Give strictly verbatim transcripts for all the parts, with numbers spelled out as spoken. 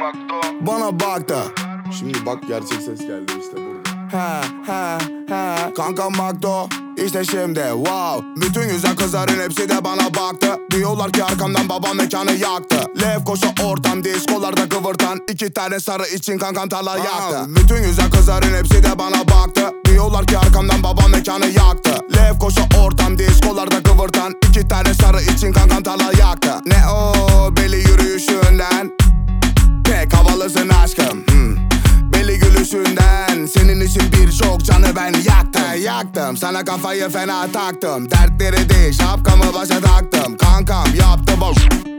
Bana baktı. Şimdi bak gerçek ses geldi işte burada. He he he kankam baktı işte şimdi wow. Bütün güzel kızların hepsi de bana baktı. Diyorlar ki arkamdan babam mekanı yaktı. Lefkoşa ortam diskolarda kıvırtan iki tane sarı için kankam tarla yaktı. Bütün güzel kızların hepsi de bana baktı. Diyorlar ki arkamdan babam mekanı yaktı. Lefkoşa ortam diskolarda kıvırtan iki tane sarı için kankam tarla yaktı. Ne o belli yürüyüşünden pek havalısın aşkım. hmm. Belli gülüşünden senin için birçok canı ben yaktım. He, yaktım sana kafayı fena taktım. Dertleri değil şapkamı başa taktım. Kankam yaptı bu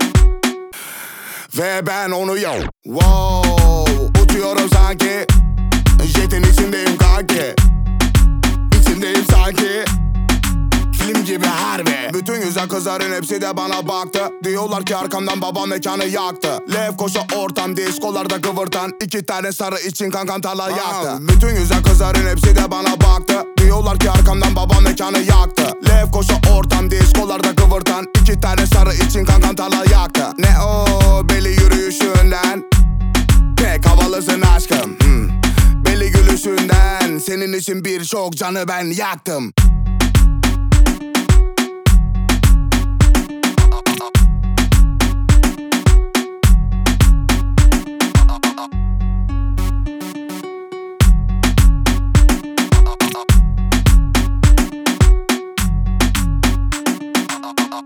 ve ben onu yo. Wow, uçuyorum sanki. Jetin içindeyim kanki. İçindeyim sanki. Film gibi harbi. Bütün güzel kızların hepsi de bana baktı. Diyorlar ki arkamdan babam mekanı yaktı. Lefkoşa ortam diskolarda kıvırtan iki tane sarı için kankam tarla yaktı. Bütün güzel kızların hepsi de bana baktı. Diyorlar ki arkamdan babam mekanı yaktı. Lefkoşa ortam diskolarda kıvırtan iki tane sarı için kankam tarla yaktı. Ne o belli yürüyüşünden pek havalısın aşkım. hmm. Belli gülüşünden senin için birçok canı ben yaktım.